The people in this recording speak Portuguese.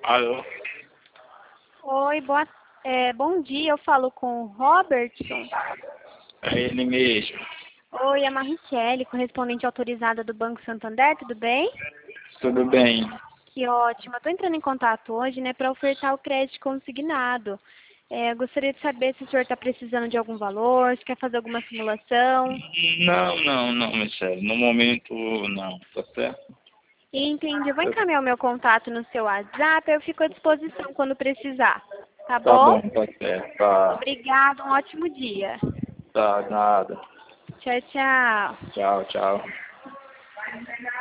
Alô? Oi, bom dia. Eu falo com o Robertson. É ele mesmo. Oi, é a Maricele, correspondente autorizada do Banco Santander, tudo bem? Tudo bem? Que ótimo. Eu estou entrando em contato hoje, né, para ofertar o crédito consignado. Eu gostaria de saber se o senhor está precisando de algum valor, se quer fazer alguma simulação. Não, Michele. No momento, não. Tá certo? Entendi. Eu vou encaminhar o meu contato no seu WhatsApp, eu fico à disposição quando precisar. Tá Tá bom? bom, tá certo. Tá, Obrigada, um ótimo dia. tá, nada. Tchau, tchau. Tchau, tchau.